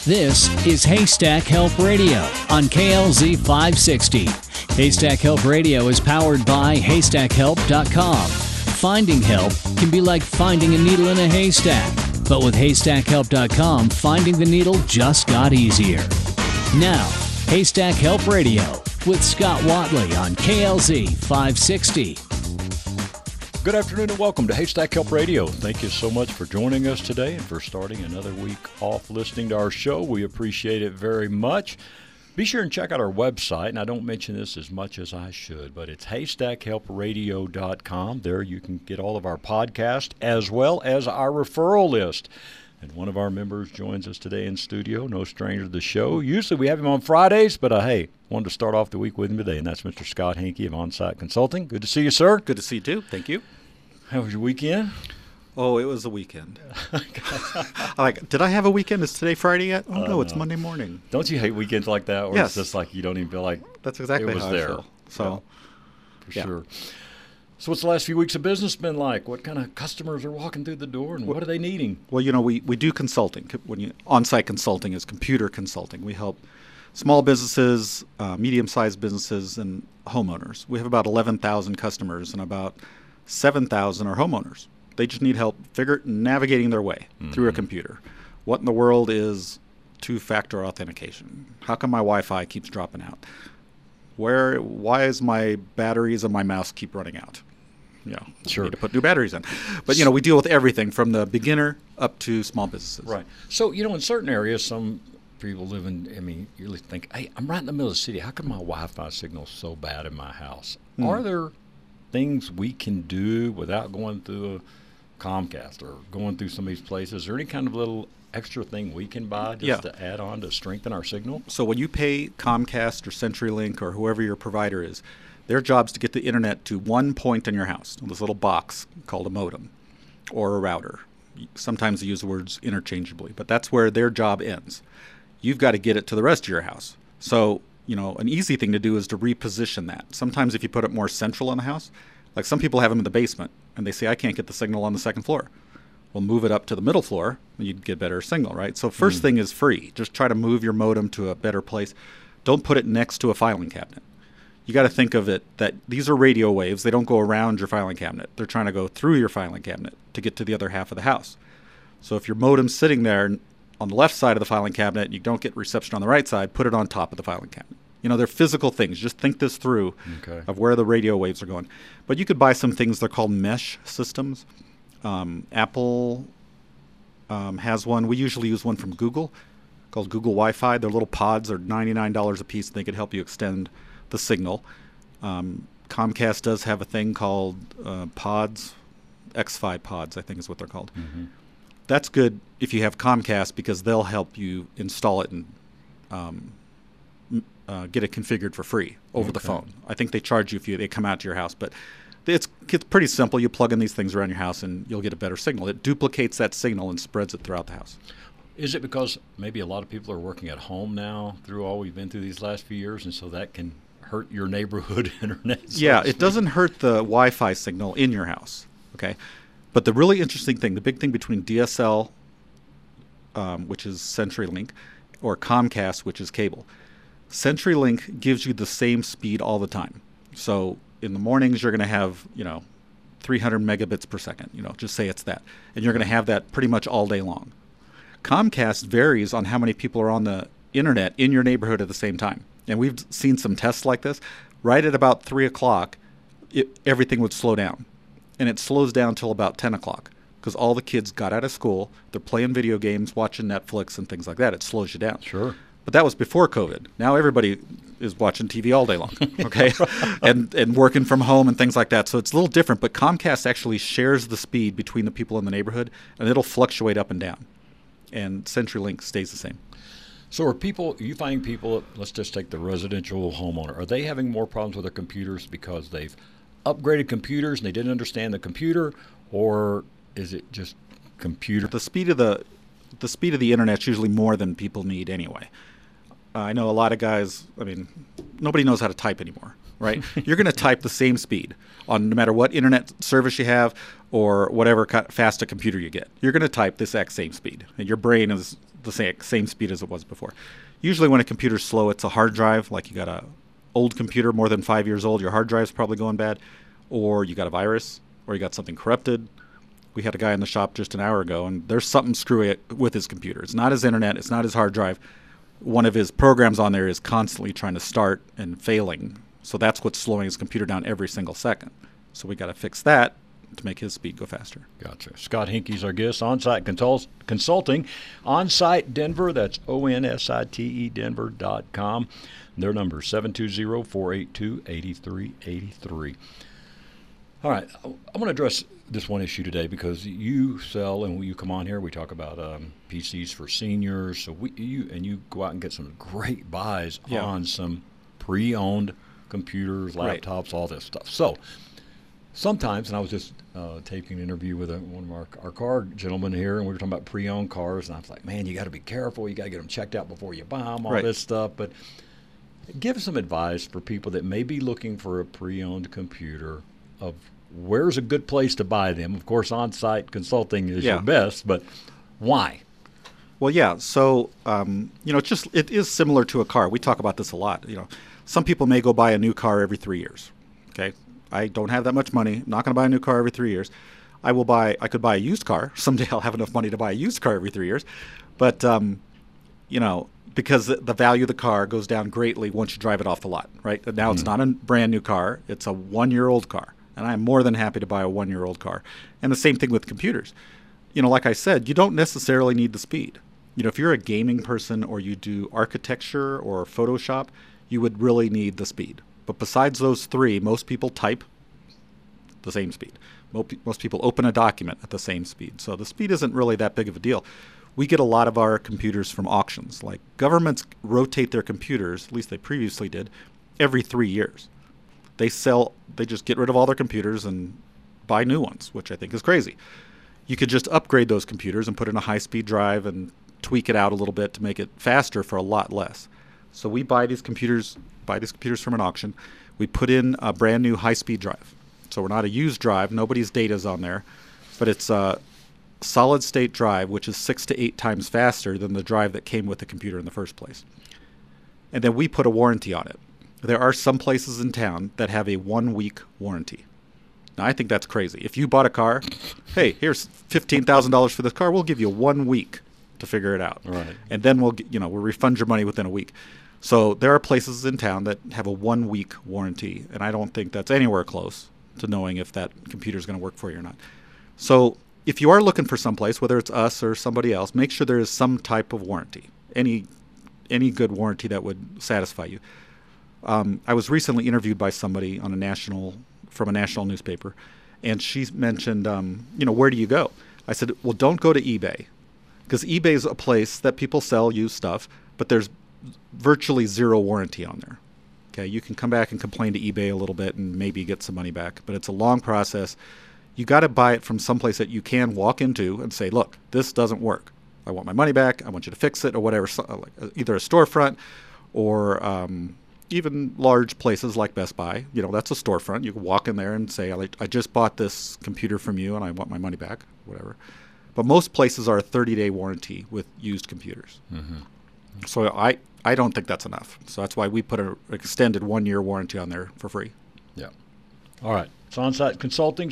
This is Haystack Help Radio on KLZ 560. Haystack Help Radio is powered by HaystackHelp.com. Finding help can be like finding a needle in a haystack, but with HaystackHelp.com, finding the needle just got easier. Now, Haystack Help Radio with Scott Watley on KLZ 560. Good afternoon and welcome to Haystack Help Radio. Thank you so much for joining us today and for starting another week off listening to our show. We appreciate it very much. Be sure and check out our website, and I don't mention this as much as I should, but it's HaystackHelpRadio.com. There you can get all of our podcasts as well as our referral list. And one of our members joins us today in studio, no stranger to the show. Usually we have him on Fridays, but hey, wanted to start off the week with him today, and that's Mr. Scott Hankey of Onsite Consulting. Good to see you, sir. Good to see you, too. Thank you. How was your weekend? Oh, it was a weekend. Did I have a weekend? Is today Friday yet? Oh, no, it's Monday morning. Don't you hate weekends like that? Or yes. It's just like you don't even feel like that's exactly it was how there. I feel. So, for sure. So what's the last few weeks of business been like? What kind of customers are walking through the door, and what are they needing? Well, you know, we do consulting. On-site consulting is computer consulting. We help small businesses, medium-sized businesses, and homeowners. We have about 11,000 customers, and about 7,000 are homeowners. They just need help navigating their way through a computer. What in the world is two-factor authentication? How come my Wi-Fi keeps dropping out? Why is my batteries and my mouse keep running out? Sure. Need to put new batteries in. But, we deal with everything from the beginner up to small businesses. Right. So, in certain areas, some people live in, you really think, hey, I'm right in the middle of the city. How come my Wi-Fi signal is so bad in my house? Are there things we can do without going through a Comcast or going through some of these places? Is there any kind of little extra thing we can buy just to add on to strengthen our signal? So when you pay Comcast or CenturyLink or whoever your provider is, their job is to get the internet to one point in your house, this little box called a modem or a router. Sometimes they use the words interchangeably, but that's where their job ends. You've got to get it to the rest of your house. So, an easy thing to do is to reposition that. Sometimes if you put it more central in the house, like some people have them in the basement, and they say, I can't get the signal on the second floor. Well, move it up to the middle floor, and you'd get better signal, right? So first thing is free. Just try to move your modem to a better place. Don't put it next to a filing cabinet. You got to think of it that these are radio waves. They don't go around your filing cabinet. They're trying to go through your filing cabinet to get to the other half of the house. So if your modem's sitting there on the left side of the filing cabinet and you don't get reception on the right side, put it on top of the filing cabinet. They're physical things. Just think this through of where the radio waves are going. But you could buy some things. They're called mesh systems. Apple has one. We usually use one from Google called Google Wi-Fi. Their little pods are $99 a piece. They could help you extend the signal. Comcast does have a thing called pods, X-Fi pods, I think is what they're called. That's good if you have Comcast because they'll help you install it and get it configured for free over the phone. I think they charge you if they come out to your house, but it's pretty simple. You plug in these things around your house and you'll get a better signal. It duplicates that signal and spreads it throughout the house. Is it because maybe a lot of people are working at home now through all we've been through these last few years, and so that can hurt your neighborhood internet? It doesn't hurt the Wi-Fi signal in your house, okay? But the really interesting thing, the big thing between DSL, which is CenturyLink, or Comcast, which is cable, CenturyLink gives you the same speed all the time. So in the mornings, you're going to have, 300 megabits per second, just say it's that. And you're going to have that pretty much all day long. Comcast varies on how many people are on the internet in your neighborhood at the same time. And we've seen some tests like this. Right at about 3 o'clock, everything would slow down. And it slows down till about 10 o'clock because all the kids got out of school. They're playing video games, watching Netflix and things like that. It slows you down. Sure. But that was before COVID. Now everybody is watching TV all day long, okay, and working from home and things like that. So it's a little different. But Comcast actually shares the speed between the people in the neighborhood, and it'll fluctuate up and down. And CenturyLink stays the same. So are you finding people, let's just take the residential homeowner, are they having more problems with their computers because they've upgraded computers and they didn't understand the computer, or is it just computer? The speed of the internet's usually more than people need anyway. I know a lot of guys, nobody knows how to type anymore, right? You're going to type the same speed on no matter what internet service you have or whatever fast a computer you get. You're going to type this exact same speed. And your brain is the same speed as it was before. Usually when a computer's slow, it's a hard drive, like you got a old computer more than 5 years old, your hard drive's probably going bad, or you got a virus, or you got something corrupted. We had a guy in the shop just an hour ago, and there's something screwy with his computer. It's not his internet, it's not his hard drive. One of his programs on there is constantly trying to start and failing. So that's what's slowing his computer down every single second. So we got to fix that to make his speed go faster. Gotcha. Scott Hinkey's our guest, On-Site Consulting. On-Site Denver, that's ONSITE Denver.com. Their number is 720-482-8383. All right, I want to address this one issue today because you sell, and when you come on here, we talk about PCs for seniors. So you go out and get some great buys on some pre-owned computers, laptops, all this stuff. So sometimes, and I was just taking an interview with one of our car gentlemen here, and we were talking about pre-owned cars, and I was like, man, you got to be careful. You got to get them checked out before you buy them, all this stuff. But give some advice for people that may be looking for a pre-owned computer of where's a good place to buy them. Of course, On-Site Consulting is your best, but why? Well, yeah. So, it is similar to a car. We talk about this a lot. Some people may go buy a new car every 3 years. Okay. I don't have that much money. I'm not going to buy a new car every 3 years. I could buy a used car. Someday I'll have enough money to buy a used car every 3 years. But, because the value of the car goes down greatly once you drive it off the lot, right? And now it's not a brand new car. It's a 1-year-old car. And I'm more than happy to buy a 1-year-old car. And the same thing with computers. Like I said, you don't necessarily need the speed. If you're a gaming person or you do architecture or Photoshop, you would really need the speed. But besides those three, most people type the same speed. Most people open a document at the same speed. So the speed isn't really that big of a deal. We get a lot of our computers from auctions. Like governments rotate their computers, at least they previously did, every 3 years. They just get rid of all their computers and buy new ones, which I think is crazy. You could just upgrade those computers and put in a high-speed drive and tweak it out a little bit to make it faster for a lot less. So we buy these computers from an auction. We put in a brand new high-speed drive. So we're not a used drive. Nobody's data's on there. But it's a solid-state drive, which is 6 to 8 times faster than the drive that came with the computer in the first place. And then we put a warranty on it. There are some places in town that have a 1-week warranty. Now, I think that's crazy. If you bought a car, hey, here's $15,000 for this car. We'll give you 1 week to figure it out. Right. And then we'll refund your money within a week. So there are places in town that have a 1-week warranty, and I don't think that's anywhere close to knowing if that computer is going to work for you or not. So if you are looking for someplace, whether it's us or somebody else, make sure there is some type of warranty, any good warranty that would satisfy you. I was recently interviewed by somebody from a national newspaper, and she mentioned, where do you go? I said, well, don't go to eBay, because eBay is a place that people sell used stuff, but there's virtually zero warranty on there. Okay, you can come back and complain to eBay a little bit and maybe get some money back, but it's a long process. You got to buy it from someplace that you can walk into and say, look, this doesn't work. I want my money back. I want you to fix it, or whatever, either a storefront or even large places like Best Buy. That's a storefront. You can walk in there and say, I just bought this computer from you and I want my money back, whatever. But most places are a 30-day warranty with used computers. Mm-hmm. So I don't think that's enough. So that's why we put an extended 1-year warranty on there for free. Yeah. All right. It's On-Site Consulting,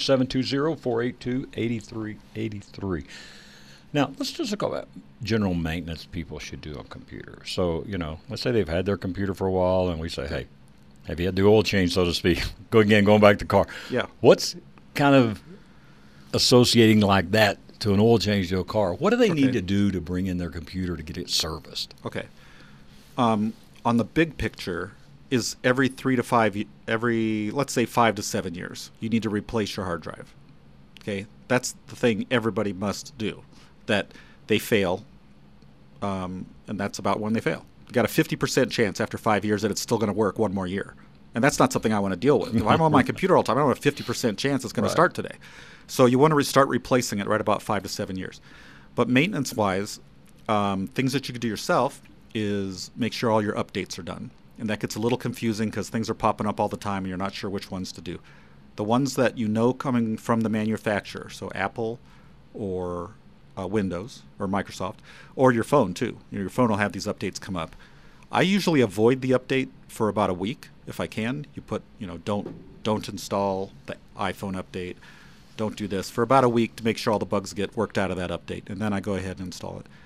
720-482-8383. Now, let's just look at general maintenance people should do on computers. So, let's say they've had their computer for a while, and we say, hey, have you had the oil change, so to speak? Going back to the car. Yeah. What's kind of associating like that to an oil change to a car? What do they need to do to bring in their computer to get it serviced? Okay. On the big picture is let's say 5 to 7 years, you need to replace your hard drive. Okay. That's the thing everybody must do. That they fail, and that's about when they fail. You got a 50% chance after 5 years that it's still going to work one more year. And that's not something I want to deal with. If I'm on my computer all the time, I don't have a 50% chance it's going to start today. So you want to start replacing it right about 5 to 7 years. But maintenance-wise, things that you can do yourself is make sure all your updates are done. And that gets a little confusing because things are popping up all the time and you're not sure which ones to do. The ones that coming from the manufacturer, so Apple or Windows or Microsoft, or your phone too. Your phone will have these updates come up. I usually avoid the update for about a week if I can. You put, don't install the iPhone update. Don't do this for about a week to make sure all the bugs get worked out of that update, and then I go ahead and install it.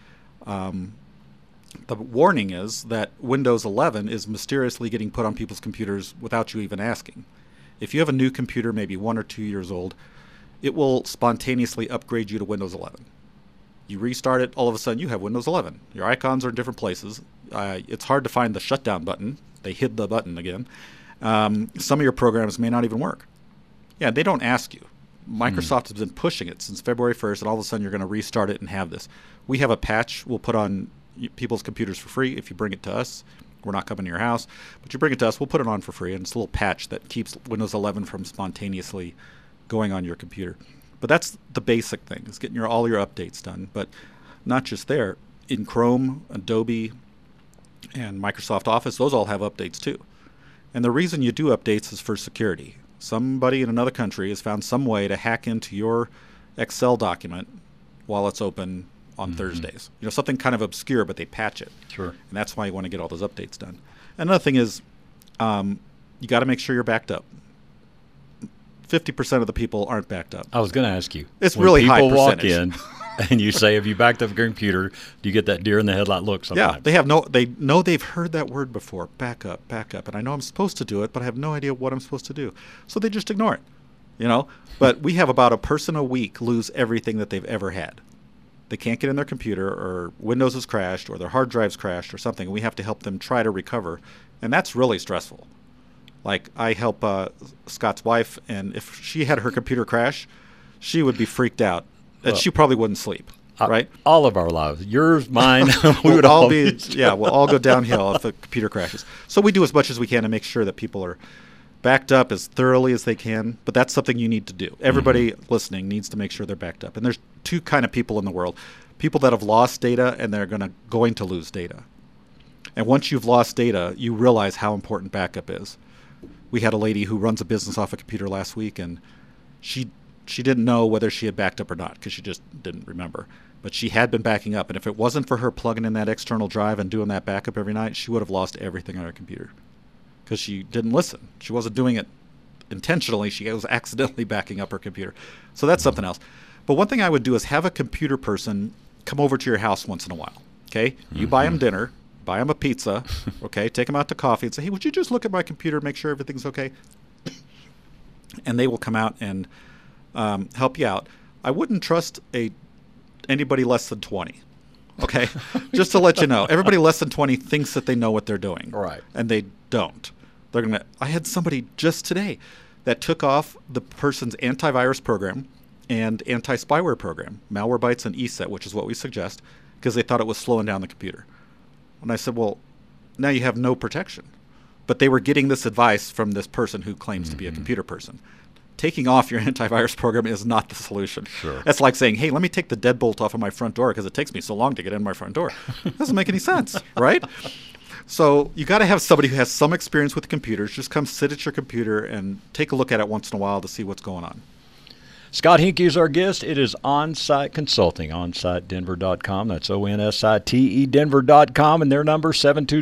The warning is that Windows 11 is mysteriously getting put on people's computers without you even asking. If you have a new computer, maybe 1 or 2 years old, it will spontaneously upgrade you to Windows 11. You restart it, all of a sudden you have Windows 11. Your icons are in different places. It's hard to find the shutdown button. They hid the button again. Some of your programs may not even work. Yeah, they don't ask you. Microsoft has been pushing it since February 1st, and all of a sudden you're going to restart it and have this. We have a patch we'll put on people's computers for free if you bring it to us. We're not coming to your house, but you bring it to us, we'll put it on for free, and it's a little patch that keeps Windows 11 from spontaneously going on your computer. But that's the basic thing, is getting all your updates done. But not just there. In Chrome, Adobe, and Microsoft Office, those all have updates too. And the reason you do updates is for security. Somebody in another country has found some way to hack into your Excel document while it's open on Thursdays. Something kind of obscure, but they patch it. Sure. And that's why you want to get all those updates done. Another thing is you got to make sure you're backed up. 50% of the people aren't backed up. I was going to ask you. It's really high percentage. When percentage. people walk in and you say, have you backed up your computer, do you get that deer in the headlight look sometimes? Yeah, they know they've heard that word before, back up. And I know I'm supposed to do it, but I have no idea what I'm supposed to do. So they just ignore it, But we have about a person a week lose everything that they've ever had. They can't get in their computer, or Windows has crashed, or their hard drive's crashed or something, and we have to help them try to recover. And that's really stressful. Like, I help Scott's wife, and if she had her computer crash, she would be freaked out. And she probably wouldn't sleep, right? All of our lives. Yours, mine. We'll all go downhill if the computer crashes. So we do as much as we can to make sure that people are backed up as thoroughly as they can, but that's something you need to do. Everybody listening needs to make sure they're backed up. And there's two kind of people in the world. People that have lost data, and they're going to lose data. And once you've lost data, you realize how important backup is. We had a lady who runs a business off a computer last week, and she didn't know whether she had backed up or not because she just didn't remember. But she had been backing up, and if it wasn't for her plugging in that external drive and doing that backup every night, she would have lost everything on her computer because she didn't listen. She wasn't doing it intentionally. She was accidentally backing up her computer. So that's something else. But one thing I would do is have a computer person come over to your house once in a while. Okay? You buy them dinner. Buy them a pizza, okay? Take them out to coffee and say, hey, would you just look at my computer, make sure everything's okay? And they will come out and help you out. I wouldn't trust anybody less than 20, okay? Just to let you know. Everybody less than 20 thinks that they know what they're doing. Right. And they don't. I had somebody just today that took off the person's antivirus program and anti-spyware program, Malwarebytes and ESET, which is what we suggest, because they thought it was slowing down the computer. And I said, well, now you have no protection. But they were getting this advice from this person who claims to be a computer person. Taking off your antivirus program is not the solution. Sure. That's like saying, hey, let me take the deadbolt off of my front door because it takes me so long to get in my front door. It doesn't make any sense, right? So you got to have somebody who has some experience with computers. Just come sit at your computer and take a look at it once in a while to see what's going on. Scott Hinke is our guest. It is On-Site Consulting, onsitedenver.com. That's O-N-S-I-T-E Denver.com, and their number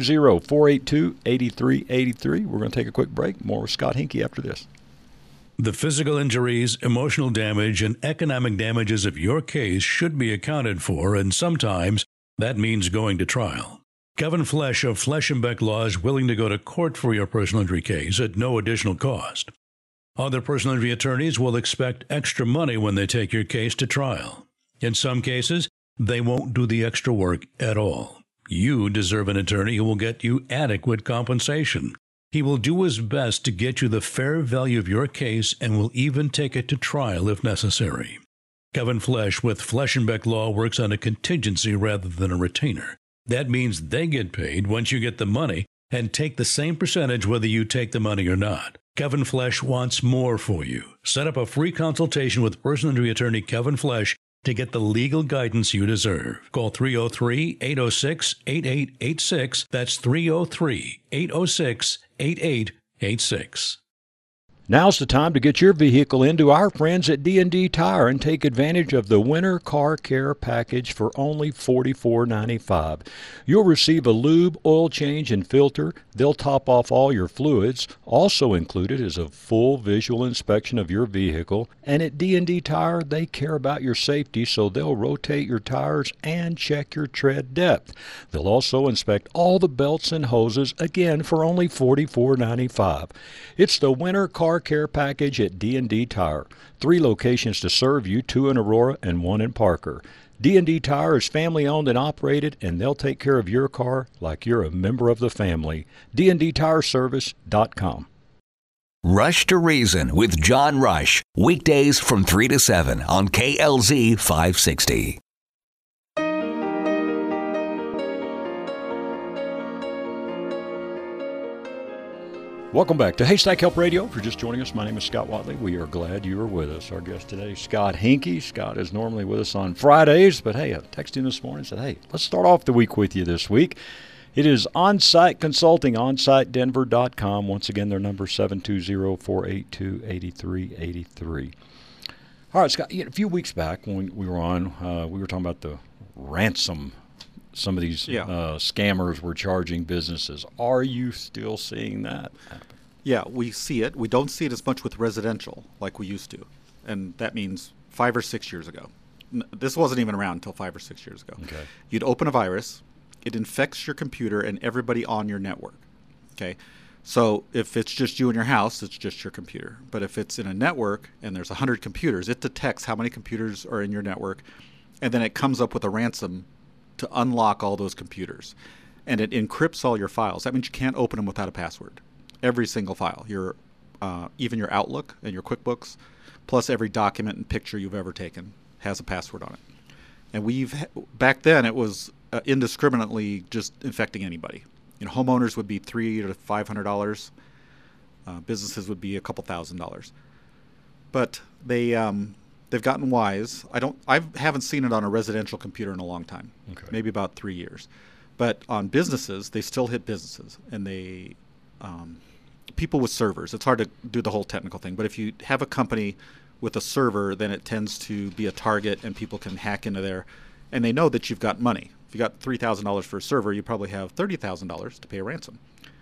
720-482-8383. We're going to take a quick break. More with Scott Hinke after this. The physical injuries, emotional damage, and economic damages of your case should be accounted for, and sometimes that means going to trial. Kevin Flesh of Flesh & Beck Law is willing to go to court for your personal injury case at no additional cost. Other personal injury attorneys will expect extra money when they take your case to trial. In some cases, they won't do the extra work at all. You deserve an attorney who will get you adequate compensation. He will do his best to get you the fair value of your case and will even take it to trial if necessary. Kevin Flesh with Flesh & Beck Law works on a contingency rather than a retainer. That means they get paid once you get the money and take the same percentage whether you take the money or not. Kevin Flesh wants more for you. Set up a free consultation with personal injury attorney Kevin Flesh to get the legal guidance you deserve. Call 303-806-8886. That's 303-806-8886. Now's the time to get your vehicle into our friends at D&D Tire and take advantage of the Winter Car Care Package for only $44.95. You'll receive a lube, oil change, and filter. They'll top off all your fluids. Also included is a full visual inspection of your vehicle. And at D&D Tire, they care about your safety, so they'll rotate your tires and check your tread depth. They'll also inspect all the belts and hoses, again, for only $44.95. It's the Winter Car Care Package at D&D Tire. 3 locations to serve you, 2 in Aurora and 1 in Parker. D&D Tire is family owned and operated, and they'll take care of your car like you're a member of the family. DNDTireservice.com. Rush to Reason with John Rush. Weekdays from 3 to 7 on KLZ 560. Welcome back to Haystack Help Radio. If you're just joining us, my name is Scott Watley. We are glad you are with us. Our guest today is Scott Hinke. Scott is normally with us on Fridays, but hey, I texted him this morning and said, hey, let's start off the week with you this week. It is On-Site Consulting, onsitedenver.com. Once again, their number is 720-482-8383. All right, Scott, a few weeks back when we were on, we were talking about the ransom. Some of these scammers were charging businesses. Are you still seeing that happen? Yeah, we see it. We don't see it as much with residential like we used to. And that means 5 or 6 years ago. This wasn't even around until 5 or 6 years ago. Okay. You'd open a virus. It infects your computer and everybody on your network. Okay. So if it's just you in your house, it's just your computer. But if it's in a network and there's 100 computers, it detects how many computers are in your network, and then it comes up with a ransom to unlock all those computers. And it encrypts all your files. That means you can't open them without a password. Every single file, even your Outlook and your QuickBooks, plus every document and picture you've ever taken has a password on it. And back then it was indiscriminately just infecting anybody. Homeowners would be $300 to $500. Businesses would be a couple $1,000s. But they've gotten wise. I haven't seen it on a residential computer in a long time. Okay. Maybe about 3 years. But on businesses, they still hit businesses, and they people with servers. It's hard to do the whole technical thing, but if you have a company with a server, then it tends to be a target, and people can hack into there, and they know that you've got money. If you got $3,000 for a server, you probably have $30,000 to pay a ransom.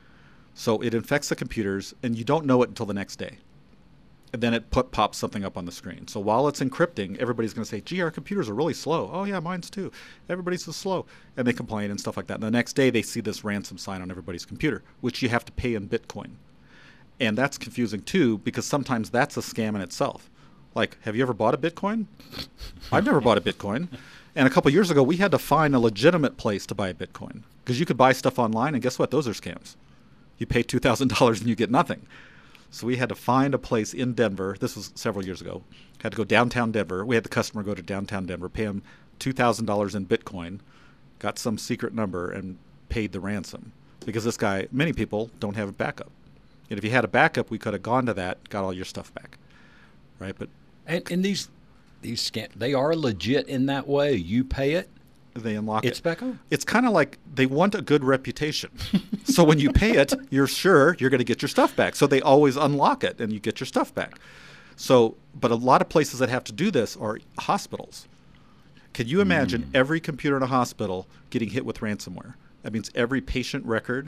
So it infects the computers, and you don't know it until the next day. And then it pops something up on the screen. So while it's encrypting, everybody's going to say, gee, our computers are really slow. Oh, yeah, mine's too. Everybody's so slow. And they complain and stuff like that. And the next day, they see this ransom sign on everybody's computer, which you have to pay in Bitcoin. And that's confusing, too, because sometimes that's a scam in itself. Like, have you ever bought a Bitcoin? I've never bought a Bitcoin. And a couple years ago, we had to find a legitimate place to buy a Bitcoin. Because you could buy stuff online, and guess what? Those are scams. You pay $2,000 and you get nothing. So we had to find a place in Denver. This was several years ago. Had to go downtown Denver. We had the customer go to downtown Denver, pay him $2,000 in Bitcoin, got some secret number, and paid the ransom. Because this guy, many people don't have a backup. And if you had a backup, we could have gone to that, got all your stuff back, right? But and these scams, they are legit in that way. You pay it, they unlock it's back on. It's kind of like they want a good reputation. So when you pay it, you're sure you're going to get your stuff back. So they always unlock it and you get your stuff back. So, but a lot of places that have to do this are hospitals. Can you imagine every computer in a hospital getting hit with ransomware? That means every patient record,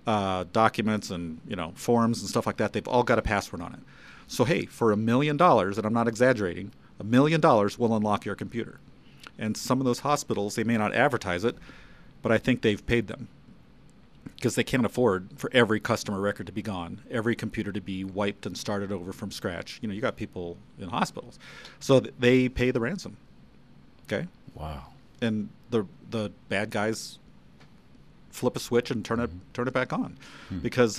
documents and forms and stuff like that, they've all got a password on it. So hey, for $1 million, and I'm not exaggerating, $1 million will unlock your computer. And some of those hospitals, they may not advertise it, but I think they've paid them because they can't afford for every customer record to be gone, every computer to be wiped and started over from scratch. You got people in hospitals. So they pay the ransom. Okay? Wow. And the bad guys flip a switch and turn it back on because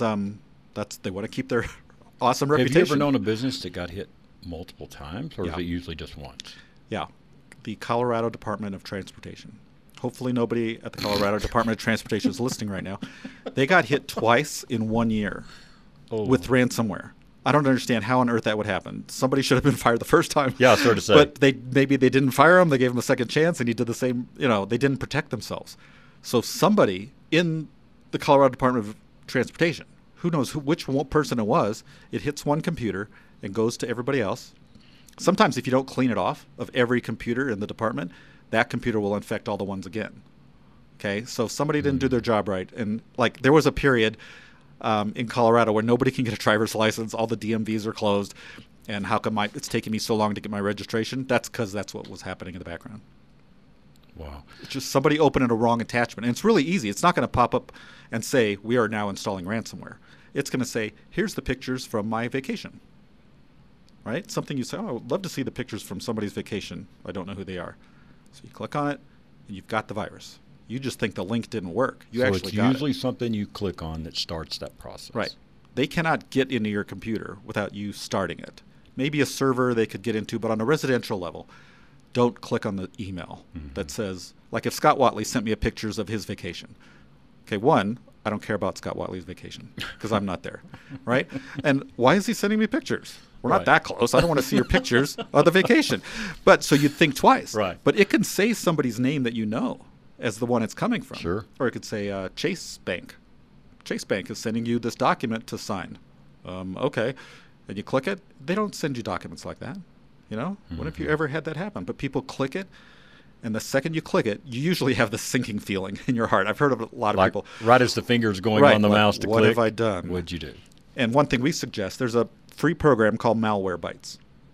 they want to keep their awesome reputation. Have you ever known a business that got hit multiple times, or is it usually just once? Yeah. The Colorado Department of Transportation. Hopefully nobody at the Colorado Department of Transportation is listening right now. They got hit twice in 1 year with ransomware. I don't understand how on earth that would happen. Somebody should have been fired the first time. Yeah, it's hard to say. But maybe they didn't fire him. They gave him a second chance, and he did the same. They didn't protect themselves. So somebody in the Colorado Department of Transportation who knows which person it was. It hits one computer and goes to everybody else. Sometimes if you don't clean it off of every computer in the department, that computer will infect all the ones again. Okay, so somebody didn't do their job right. And like there was a period in Colorado where nobody can get a driver's license. All the DMVs are closed. And how come it's taking me so long to get my registration? That's because that's what was happening in the background. Wow. It's just somebody opening a wrong attachment. And it's really easy. It's not going to pop up and say, we are now installing ransomware. It's going to say, here's the pictures from my vacation. Right? Something you say, oh, I would love to see the pictures from somebody's vacation. I don't know who they are. So you click on it, and you've got the virus. You just think the link didn't work. You actually got it. So it's usually something you click on that starts that process. Right. They cannot get into your computer without you starting it. Maybe a server they could get into, but on a residential level, don't click on the email that says, like if Scott Watley sent me pictures of his vacation. Okay, one, I don't care about Scott Watley's vacation because I'm not there, right? And why is he sending me pictures? We're not that close. I don't want to see your pictures of the vacation. But so you'd think twice. Right. But it can say somebody's name that you know as the one it's coming from. Sure. Or it could say Chase Bank. Chase Bank is sending you this document to sign. Okay. And you click it. They don't send you documents like that. You know? When have you ever had that happen? But people click it. And the second you click it, you usually have the sinking feeling in your heart. I've heard of a lot of people. Right as the finger's going on the mouse to click. What have I done? What'd you do? And one thing we suggest, there's a free program called Malwarebytes.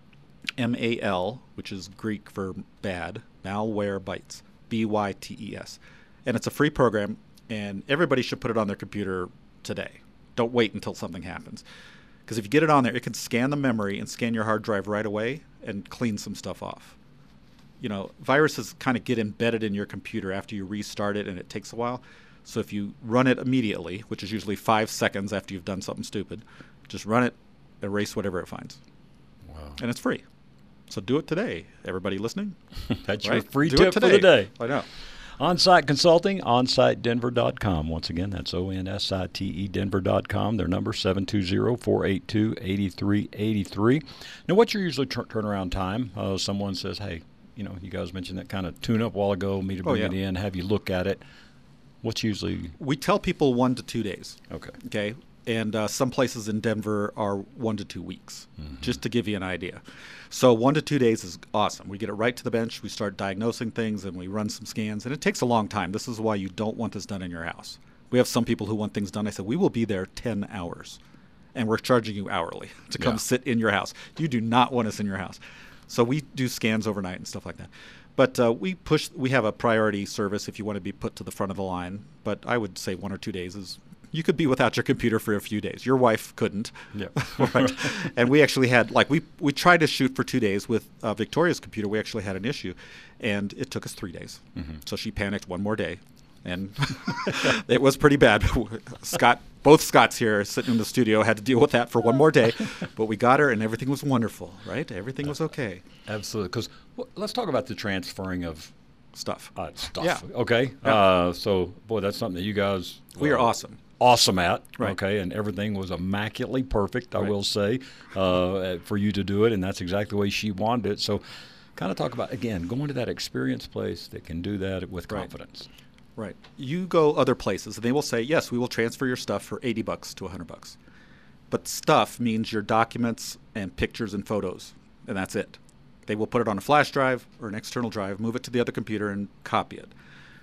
M-A-L, which is Greek for bad, Malwarebytes, B-Y-T-E-S. And it's a free program, and everybody should put it on their computer today. Don't wait until something happens. Because if you get it on there, it can scan the memory and scan your hard drive right away and clean some stuff off. You know, viruses kind of get embedded in your computer after you restart it, and it takes a while. So if you run it immediately, which is usually 5 seconds after you've done something stupid, just run it, erase whatever it finds. Wow. And it's free. So do it today, everybody listening. That's right? your free Do tip it for today. the day. I know. On-site consulting, onsitedenver.com. Once again, that's O-N-S-I-T-E Denver.com. Their number, 720-482-8383. Now, what's your usually turnaround time? Someone says, hey, you know, you guys mentioned that kind of tune-up a while ago, me to bring it in, have you look at it. What's usually? We tell people 1 to 2 days. Okay. Okay. And some places in Denver are 1 to 2 weeks, just to give you an idea. So 1 to 2 days is awesome. We get it right to the bench. We start diagnosing things, and we run some scans. And it takes a long time. This is why you don't want this done in your house. We have some people who want things done. I said, we will be there 10 hours, and we're charging you hourly to come sit in your house. You do not want us in your house. So we do scans overnight and stuff like that. But we have a priority service if you want to be put to the front of the line. But I would say 1 or 2 days is, you could be without your computer for a few days. Your wife couldn't. Yeah. Right. And we actually had, like, we tried to shoot for 2 days with Victoria's computer. We actually had an issue, and it took us 3 days. So she panicked one more day, and it was pretty bad. Both Scotts here sitting in the studio had to deal with that for one more day, but we got her, and everything was wonderful, right? Everything was okay. Absolutely. Because let's talk about the transferring of Stuff. Yeah. Okay. Yeah. So, boy, that's something that you guys We are awesome. Awesome at. Right. Okay. And everything was immaculately perfect, I will say, for you to do it. And that's exactly the way she wanted it. So, kind of talk about, again, going to that experience place that can do that with confidence. Right. You go other places, and they will say, yes, we will transfer your stuff for $80 to $100. But stuff means your documents and pictures and photos, and that's it. They will put it on a flash drive or an external drive, move it to the other computer, and copy it.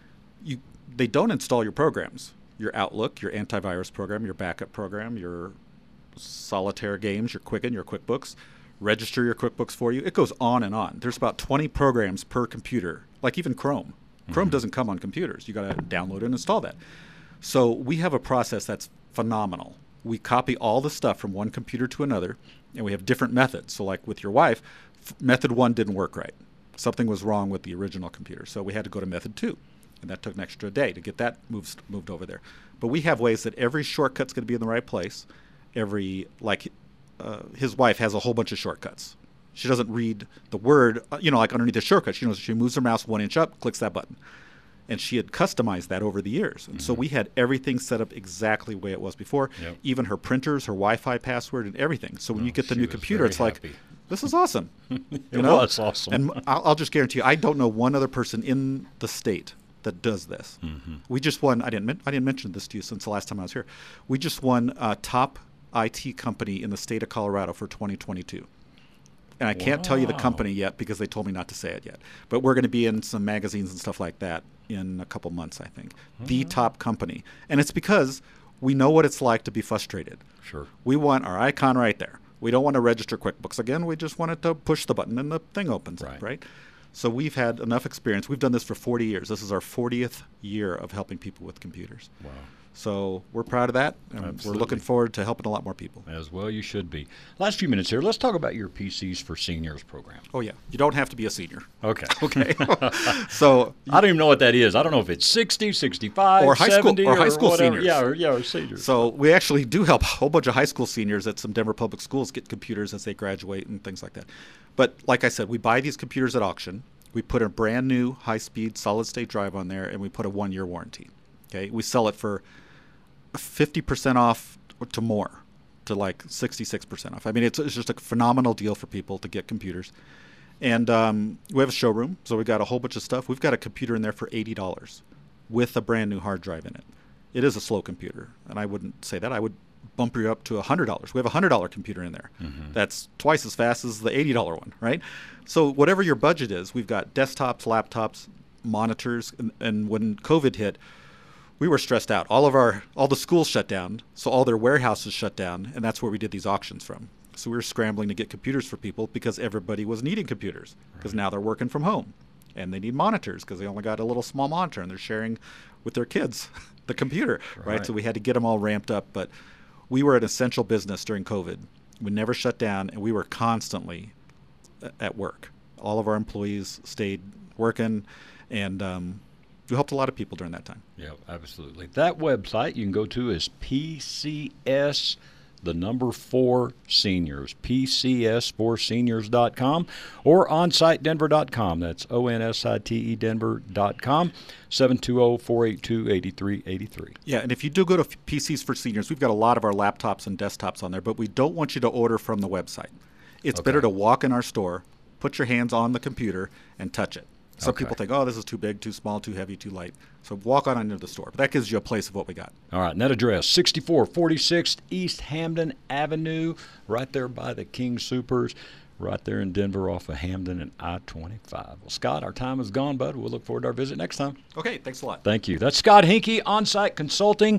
They don't install your programs, your Outlook, your antivirus program, your backup program, your solitaire games, your Quicken, your QuickBooks, register your QuickBooks for you. It goes on and on. There's about 20 programs per computer, like even Chrome. Chrome doesn't come on computers. You got to download and install that. So we have a process that's phenomenal. We copy all the stuff from one computer to another, and we have different methods. So like with your wife, method 1 didn't work right. Something was wrong with the original computer. So we had to go to method 2, and that took an extra day to get that moved over there. But we have ways that every shortcut's going to be in the right place. His wife has a whole bunch of shortcuts. She doesn't read the word, like underneath the shortcut. She moves her mouse 1 inch up, clicks that button. And she had customized that over the years. And so we had everything set up exactly the way it was before, even her printers, her Wi-Fi password, and everything. So when you get the new computer, it's like, this is awesome. It was awesome. And I'll just guarantee you, I don't know one other person in the state that does this. We just won. I didn't mention this to you since the last time I was here. We just won top IT company in the state of Colorado for 2022. And I can't tell you the company yet because they told me not to say it yet. But we're going to be in some magazines and stuff like that in a couple months, I think. The top company. And it's because we know what it's like to be frustrated. Sure. We want our icon right there. We don't want to register QuickBooks again. We just want it to push the button and the thing opens up, right? So we've had enough experience. We've done this for 40 years. This is our 40th year of helping people with computers. Wow. So we're proud of that, and we're looking forward to helping a lot more people. As well you should be. Last few minutes here, let's talk about your PCs for Seniors program. Oh, yeah. You don't have to be a senior. Okay. Okay. So I don't even know what that is. I don't know if it's 60, 65, or high 70, school, or high school whatever. seniors. Yeah, or seniors. So we actually do help a whole bunch of high school seniors at some Denver public schools get computers as they graduate and things like that. But like I said, we buy these computers at auction. We put a brand new high-speed solid-state drive on there, and we put a 1-year warranty. Okay. We sell it for 50% off to more, to like 66% off. I mean, it's just a phenomenal deal for people to get computers. And we have a showroom, so we've got a whole bunch of stuff. We've got a computer in there for $80 with a brand new hard drive in it. It is a slow computer, and I wouldn't say that. I would bump you up to $100. We have a $100 computer in there. That's twice as fast as the $80 one, right? So whatever your budget is, we've got desktops, laptops, monitors, and when COVID hit, we were stressed out. All the schools shut down, so all their warehouses shut down, and that's where we did these auctions from. So we were scrambling to get computers for people because everybody was needing computers because now they're working from home, and they need monitors because they only got a little small monitor, and they're sharing with their kids the computer, right? So we had to get them all ramped up, but we were an essential business during COVID. We never shut down, and we were constantly at work. All of our employees stayed working, and we helped a lot of people during that time. Yeah, absolutely. That website you can go to is PCS, the number 4 seniors, PCS4seniors.com, or onsitedenver.com. That's ONSITE Denver.com, 720-482-8383. Yeah, and if you do go to PCs for Seniors, we've got a lot of our laptops and desktops on there, but we don't want you to order from the website. It's better to walk in our store, put your hands on the computer, and touch it. Some people think, oh, this is too big, too small, too heavy, too light. So walk on into the store. But that gives you a place of what we got. All right, and that address, 6446 East Hampden Avenue, right there by the King Soopers, right there in Denver off of Hampden and I-25. Well, Scott, our time is gone, bud. We'll look forward to our visit next time. Okay, thanks a lot. Thank you. That's Scott Hinkie, On-Site Consulting,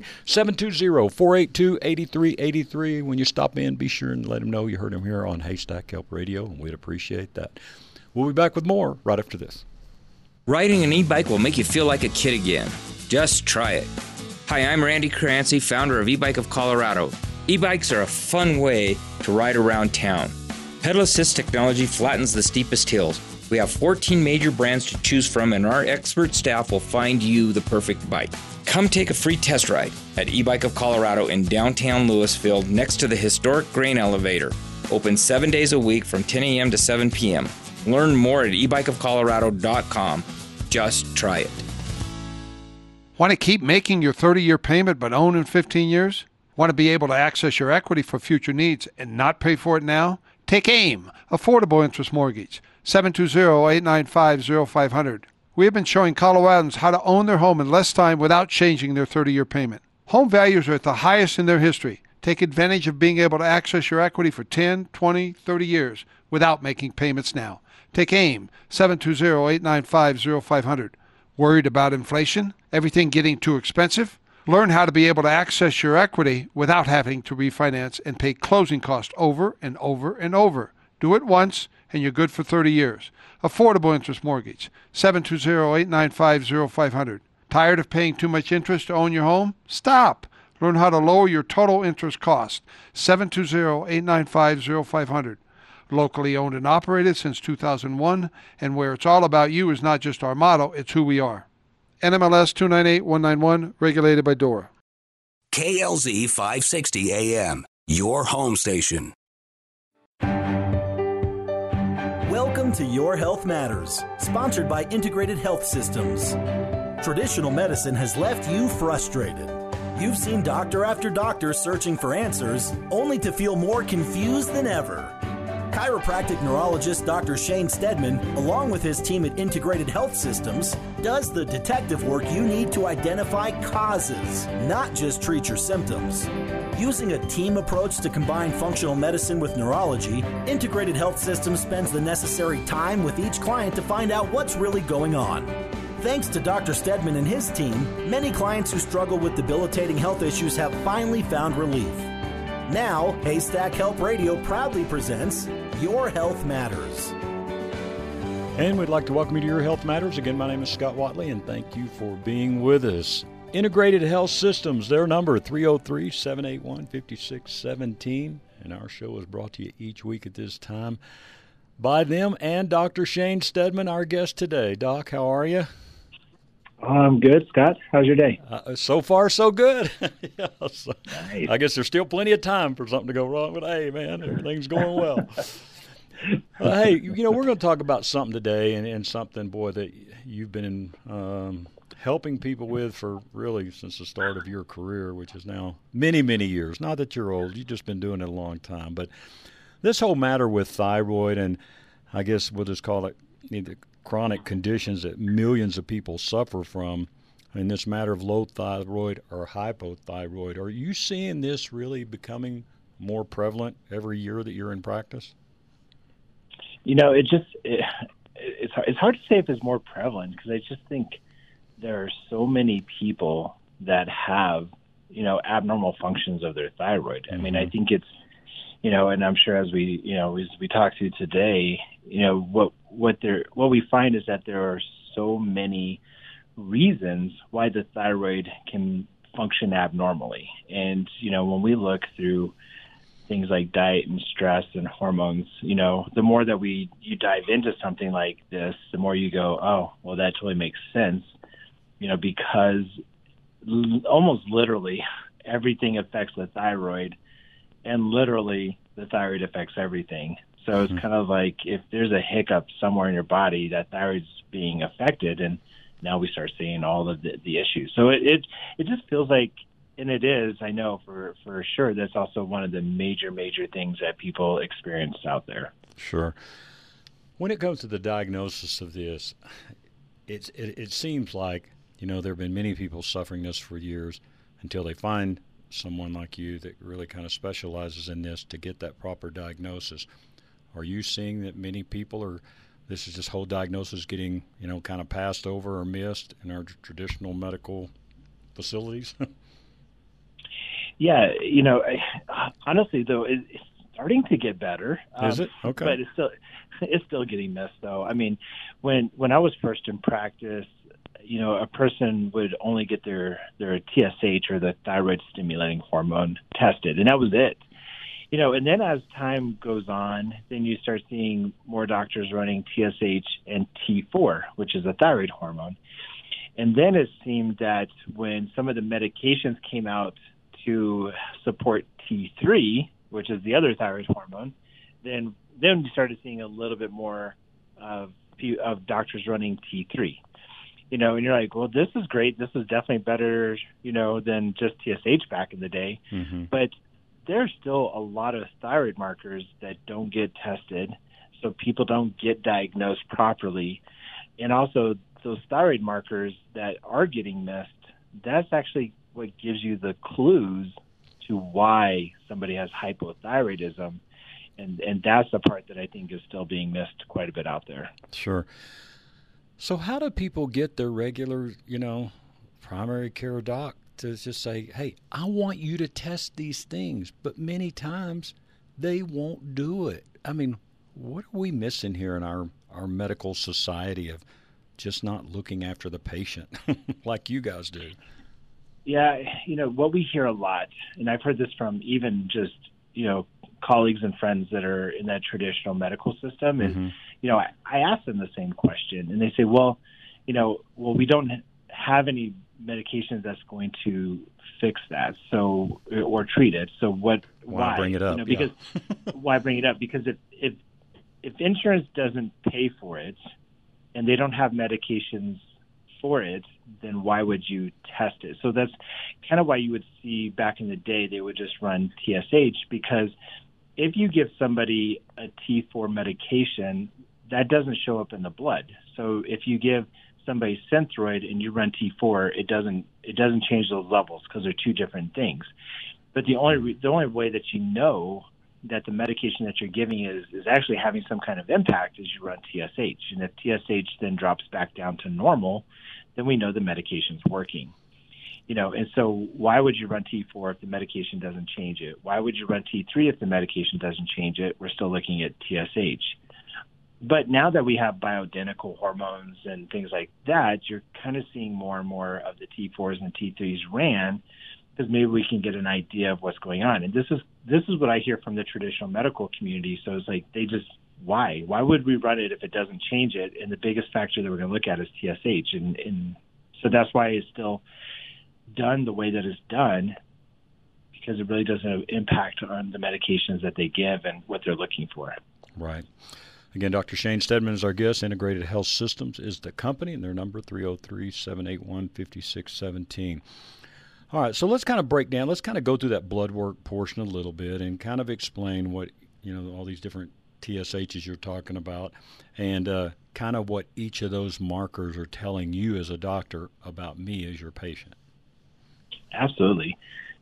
720-482-8383. When you stop in, be sure and let him know you heard him here on Haystack Help Radio, and we'd appreciate that. We'll be back with more right after this. Riding an e-bike will make you feel like a kid again. Just try it. Hi, I'm Randy Crancy, founder of E-Bike of Colorado. E-bikes are a fun way to ride around town. Pedal assist technology flattens the steepest hills. We have 14 major brands to choose from, and our expert staff will find you the perfect bike. Come take a free test ride at E-Bike of Colorado in downtown Louisville next to the historic grain elevator. Open 7 days a week from 10 a.m. to 7 p.m. Learn more at ebikeofcolorado.com. Just try it. Want to keep making your 30-year payment but own in 15 years? Want to be able to access your equity for future needs and not pay for it now? Take AIM, Affordable Interest Mortgage, 720-895-0500. We have been showing Coloradans how to own their home in less time without changing their 30-year payment. Home values are at the highest in their history. Take advantage of being able to access your equity for 10, 20, 30 years without making payments now. Take AIM, 720-895-0500. Worried about inflation? Everything getting too expensive? Learn how to be able to access your equity without having to refinance and pay closing costs over and over and over. Do it once, and you're good for 30 years. Affordable Interest Mortgage, 720-895-0500. Tired of paying too much interest to own your home? Stop. Learn how to lower your total interest cost, 720-895-0500. Locally owned and operated since 2001, and where it's all about you is not just our motto, it's who we are. NMLS 298191, regulated by DORA. KLZ 560 AM, your home station. Welcome to Your Health Matters, sponsored by Integrated Health Systems. Traditional medicine has left you frustrated. You've seen doctor after doctor searching for answers, only to feel more confused than ever. Chiropractic neurologist Dr. Shane Stedman, along with his team at Integrated Health Systems, does the detective work you need to identify causes, not just treat your symptoms. Using a team approach to combine functional medicine with neurology, Integrated Health Systems spends the necessary time with each client to find out what's really going on. Thanks to Dr. Stedman and his team, many clients who struggle with debilitating health issues have finally found relief. Now, Haystack Health Radio proudly presents Your Health Matters. And we'd like to welcome you to Your Health Matters. Again, my name is Scott Watley, and thank you for being with us. Integrated Health Systems, their number, 303-781-5617. And our show is brought to you each week at this time by them and Dr. Shane Stedman, our guest today. Doc, how are you? I'm good, Scott. How's your day? So far, so good. Yeah, so Nice. I guess there's still plenty of time for something to go wrong, but hey, man, everything's going well. Hey, we're going to talk about something today, and something, boy, that you've been helping people with for really since the start of your career, which is now many, many years. Not that you're old. You've just been doing it a long time. But this whole matter with thyroid, and I guess we'll just call it the chronic conditions that millions of people suffer from, in this matter of low thyroid or hypothyroid, are you seeing this really becoming more prevalent every year that you're in practice? It's hard to say if it's more prevalent, because I just think there are so many people that have, abnormal functions of their thyroid. I mean, I think it's, and I'm sure as we talk to you today, what we find is that there are so many reasons why the thyroid can function abnormally. And, when we look through things like diet and stress and hormones, the more that you dive into something like this, the more you go, oh, well, that totally makes sense, because almost literally everything affects the thyroid, and literally the thyroid affects everything. So it's kind of like if there's a hiccup somewhere in your body, that thyroid's being affected, and now we start seeing all of the issues. So it just feels like, and it is, I know for sure, that's also one of the major things that people experience out there. Sure. When it comes to the diagnosis of this, it seems like, there have been many people suffering this for years until they find someone like you that really kind of specializes in this to get that proper diagnosis. Are you seeing that many people this is this whole diagnosis getting, kind of passed over or missed in our traditional medical facilities? Yeah, honestly, though, it's starting to get better. Is it? Okay. But it's still getting missed, though. I mean, when I was first in practice, a person would only get their TSH, or the thyroid stimulating hormone, tested, and that was it. And then as time goes on, then you start seeing more doctors running TSH and T4, which is a thyroid hormone. And then it seemed that when some of the medications came out to support T3, which is the other thyroid hormone, then we started seeing a little bit more of doctors running T3. And you're like, well, this is great. This is definitely better, than just TSH back in the day. Mm-hmm. But there's still a lot of thyroid markers that don't get tested, so people don't get diagnosed properly. And also those thyroid markers that are getting missed, that's actually what gives you the clues to why somebody has hypothyroidism. And that's the part that I think is still being missed quite a bit out there. Sure. So how do people get their regular, primary care doc to just say, hey, I want you to test these things? But many times they won't do it. I mean, what are we missing here in our medical society of just not looking after the patient like you guys do? Yeah, what we hear a lot, and I've heard this from even just, colleagues and friends that are in that traditional medical system, is, I ask them the same question, and they say, well, we don't have any medications that's going to fix that, so, or treat it. So why bring it up? Because why bring it up? Because if insurance doesn't pay for it and they don't have medications for it, then why would you test it? So that's kind of why you would see back in the day they would just run TSH, because if you give somebody a T4 medication, that doesn't show up in the blood. So if you give somebody's Synthroid and you run T4, it doesn't change those levels because they're two different things. But the only way that you know that the medication that you're giving is actually having some kind of impact is you run TSH. And if TSH then drops back down to normal, then we know the medication's working. And so why would you run T4 if the medication doesn't change it? Why would you run T3 if the medication doesn't change it? We're still looking at TSH. But now that we have bioidentical hormones and things like that, you're kind of seeing more and more of the T4s and T3s ran because maybe we can get an idea of what's going on. And this is what I hear from the traditional medical community. So it's like why? Why would we run it if it doesn't change it? And the biggest factor that we're going to look at is TSH. And so that's why it's still done the way that it's done, because it really doesn't have impact on the medications that they give and what they're looking for. Right. Again, Dr. Shane Steadman is our guest. Integrated Health Systems is the company, and their number 303-781-5617. All right, so let's kind of break down. Let's kind of go through that blood work portion a little bit and kind of explain what, all these different TSHs you're talking about and kind of what each of those markers are telling you as a doctor about me as your patient. Absolutely.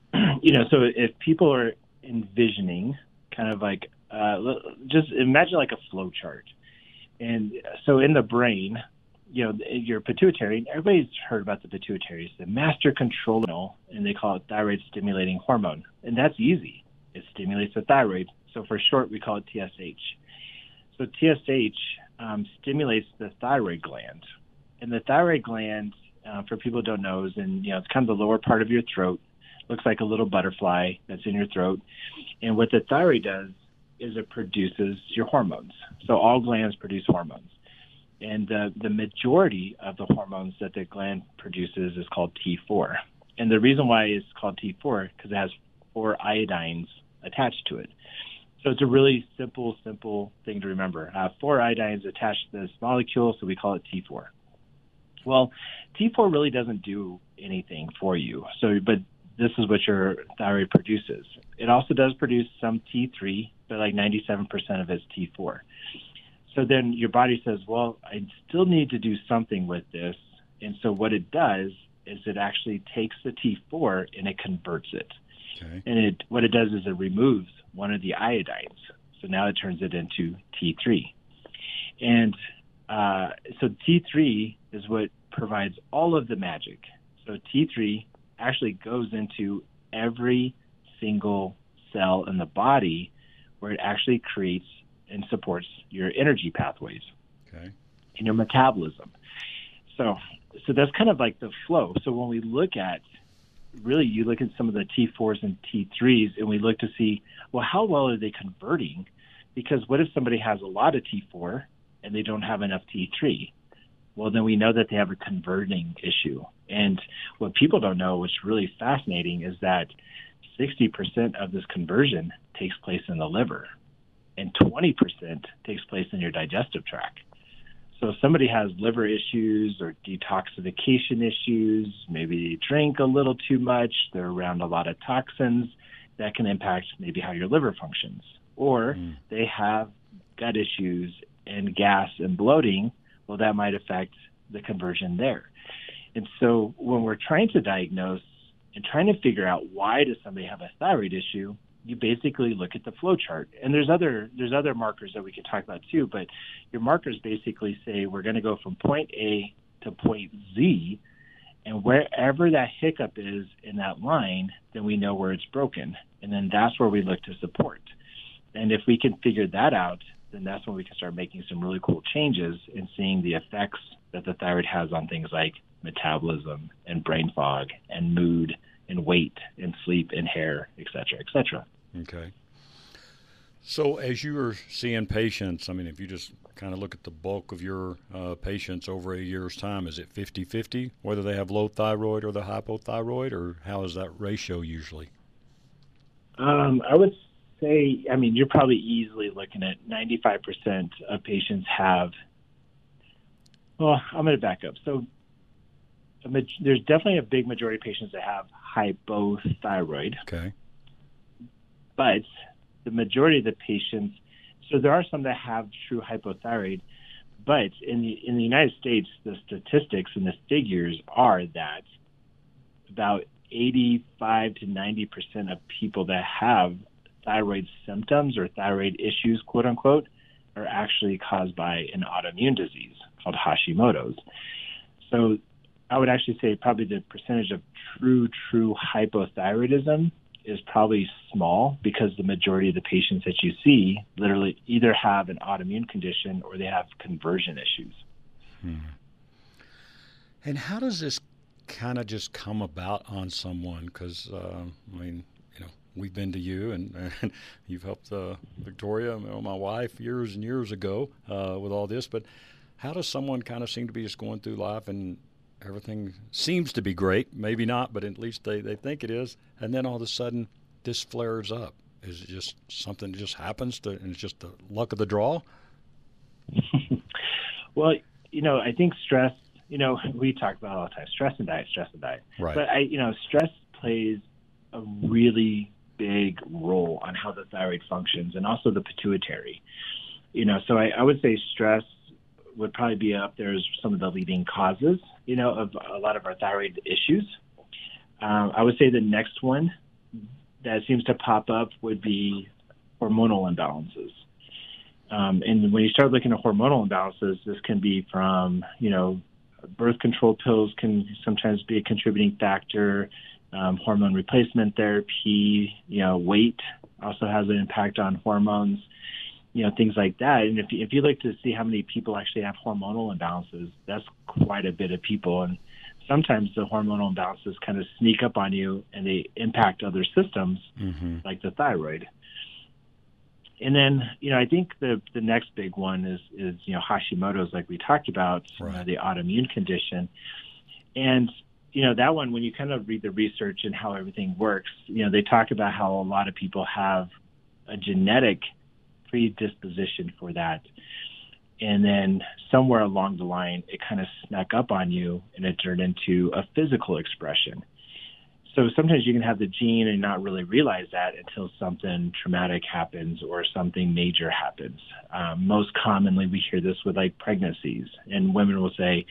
So if people are envisioning kind of like, just imagine like a flow chart. And so in the brain, your pituitary, everybody's heard about the pituitary. It's the master control, and they call it thyroid stimulating hormone. And that's easy. It stimulates the thyroid. So for short, we call it TSH. So TSH stimulates the thyroid gland. And the thyroid gland, for people who don't know, is it's kind of the lower part of your throat. Looks like a little butterfly that's in your throat. And what the thyroid does is it produces your hormones. So all glands produce hormones. And the majority of the hormones that the gland produces is called T4. And the reason why it's called T4 because it has 4 iodines attached to it. So it's a really simple thing to remember. 4 iodines attached to this molecule, so we call it T4. Well, T4 really doesn't do anything for you. But this is what your thyroid produces. It also does produce some T3, but like 97% of it is T4. So then your body says, well, I still need to do something with this. And so what it does is it actually takes the T4 and it converts it. Okay. And what it does is it removes one of the iodines. So now it turns it into T3. And so T3 is what provides all of the magic. So T3 actually goes into every single cell in the body where it actually creates and supports your energy pathways and your metabolism. So that's kind of like the flow. So when we look at, really you look at some of the T4s and T3s and we look to see, well, how well are they converting? Because what if somebody has a lot of T4 and they don't have enough T3? Well, then we know that they have a converting issue. And what people don't know, which is really fascinating, is that 60% of this conversion takes place in the liver and 20% takes place in your digestive tract. So if somebody has liver issues or detoxification issues, maybe they drink a little too much, they're around a lot of toxins, that can impact maybe how your liver functions. Or they have gut issues and gas and bloating, well, that might affect the conversion there. And so when we're trying to diagnose and trying to figure out why does somebody have a thyroid issue, you basically look at the flow chart. And there's other markers that we could talk about too, but your markers basically say we're going to go from point A to point Z, and wherever that hiccup is in that line, then we know where it's broken. And then that's where we look to support. And if we can figure that out, then that's when we can start making some really cool changes and seeing the effects that the thyroid has on things like metabolism and brain fog and mood and weight and sleep and hair, et cetera, et cetera. Okay. So as you are seeing patients, I mean, if you just kind of look at the bulk of your patients over a year's time, is it 50-50, whether they have low thyroid or the hypothyroid, or how is that ratio usually? I would say, I mean, you're probably easily looking at 95% of patients have, well, I'm going to back up. So there's definitely a big majority of patients that have hypothyroid. Okay. But the majority of the patients, so there are some that have true hypothyroid, But in the United States, the statistics and the figures are that about 85 to 90% of people that have thyroid symptoms or thyroid issues, quote unquote, are actually caused by an autoimmune disease called Hashimoto's. So I would actually say probably the percentage of true hypothyroidism is probably small, because the majority of the patients that you see literally either have an autoimmune condition or they have conversion issues. And how does this kind of just come about on someone? Because, we've been to you, and you've helped Victoria, my wife, years and years ago with all this. But how does someone kind of seem to be just going through life and everything seems to be great? Maybe not, but at least they think it is. And then all of a sudden, this flares up. Is it just something that just happens and it's just the luck of the draw? Well, I think stress, we talk about all the time, stress and diet. Right. But stress plays a really big role on how the thyroid functions, and also the pituitary. So I would say stress would probably be up there as some of the leading causes, of a lot of our thyroid issues. I would say the next one that seems to pop up would be hormonal imbalances. And when you start looking at hormonal imbalances, this can be from, birth control pills can sometimes be a contributing factor. Hormone replacement therapy, weight also has an impact on hormones, things like that. And if you look to see how many people actually have hormonal imbalances, that's quite a bit of people. And sometimes the hormonal imbalances kind of sneak up on you and they impact other systems, like the thyroid. And then, I think the next big one is Hashimoto's, like we talked about, right. The autoimmune condition. And that one, when you kind of read the research and how everything works, they talk about how a lot of people have a genetic predisposition for that. And then somewhere along the line, it kind of snuck up on you and it turned into a physical expression. So sometimes you can have the gene and not really realize that until something traumatic happens or something major happens. Most commonly, we hear this with like pregnancies, and women will say,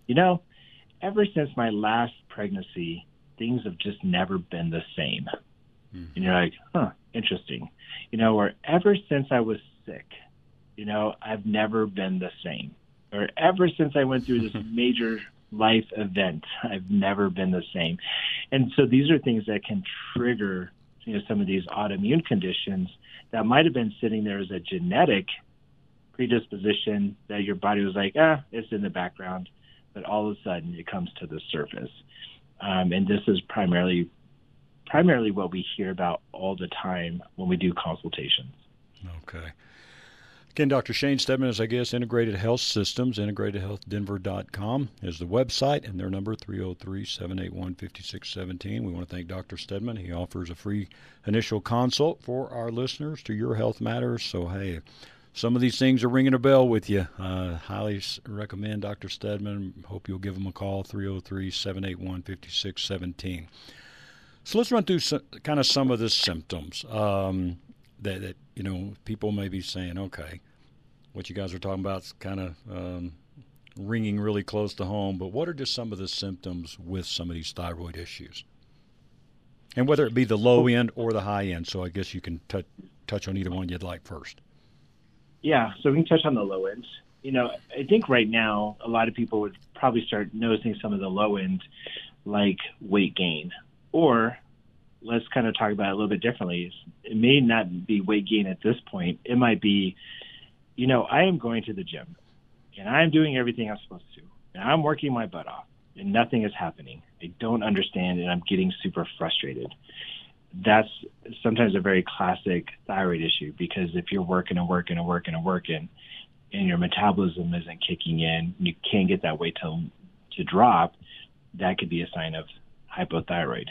ever since my last pregnancy, things have just never been the same. And you're like, interesting. Or ever since I was sick, I've never been the same. Or ever since I went through this major life event, I've never been the same. And so these are things that can trigger, some of these autoimmune conditions that might have been sitting there as a genetic predisposition that your body was like, it's in the background. But all of a sudden it comes to the surface. And this is primarily what we hear about all the time when we do consultations. Okay. Again, Dr. Shane Steadman is, Integrated Health Systems. IntegratedHealthDenver.com is the website, and their number, 303-781-5617. We want to thank Dr. Steadman. He offers a free initial consult for our listeners to Your Health Matters. So, hey, some of these things are ringing a bell with you. Highly recommend Dr. Steadman. Hope you'll give him a call, 303-781-5617. So let's run through some of the symptoms that people may be saying, okay, what you guys are talking about is kind of ringing really close to home, but what are just some of the symptoms with some of these thyroid issues? And whether it be the low end or the high end, so I guess you can touch on either one you'd like first. Yeah, so we can touch on the low end. I think right now a lot of people would probably start noticing some of the low end, like weight gain. Or let's kind of talk about it a little bit differently. It may not be weight gain at this point. It might be, I am going to the gym and I'm doing everything I'm supposed to. And I'm working my butt off and nothing is happening. I don't understand and I'm getting super frustrated. That's sometimes a very classic thyroid issue, because if you're working and your metabolism isn't kicking in, you can't get that weight to drop, that could be a sign of hypothyroid.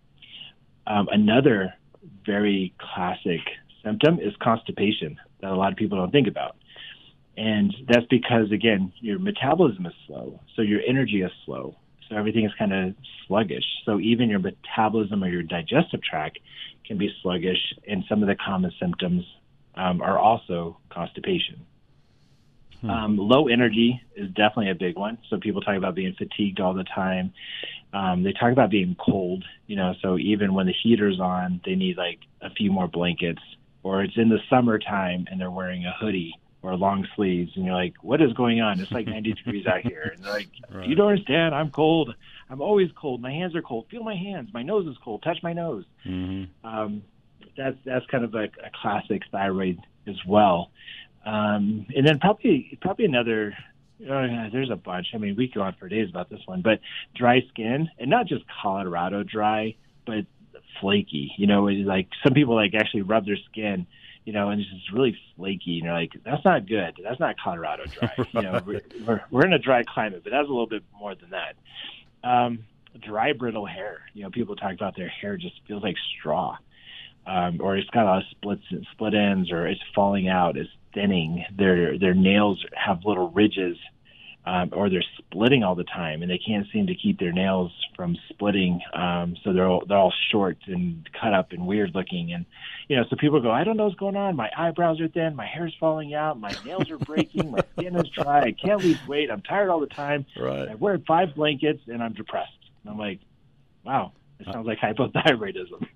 Another very classic symptom is constipation that a lot of people don't think about. And that's because, again, your metabolism is slow, so your energy is slow. So everything is kind of sluggish. So even your metabolism or your digestive tract can be sluggish, and some of the common symptoms are also constipation. Low energy is definitely a big one. So people talk about being fatigued all the time. They talk about being cold, so even when the heater's on, they need like a few more blankets, or it's in the summertime and they're wearing a hoodie or long sleeves, and you're like, what is going on? It's like 90 degrees out here. And they're like, right. You don't understand. I'm cold. I'm always cold. My hands are cold. Feel my hands. My nose is cold. Touch my nose. Mm-hmm. That's kind of a classic thyroid as well. And then probably another, there's a bunch. I mean, we could go on for days about this one, but dry skin, and not just Colorado dry, but flaky, like some people like actually rub their skin, and it's just really flaky, and you're like, that's not good. That's not Colorado dry. We're in a dry climate, but that's a little bit more than that. Dry, brittle hair. People talk about their hair just feels like straw, or it's got a lot of split ends, or it's falling out, it's thinning. Their nails have little ridges, or they're splitting all the time, and they can't seem to keep their nails from splitting. So they're all short and cut up and weird looking. And, so people go, I don't know what's going on. My eyebrows are thin. My hair's falling out. My nails are breaking. My skin is dry. I can't lose weight. I'm tired all the time. Right. I wear 5 blankets and I'm depressed. And I'm like, wow, it sounds like hypothyroidism.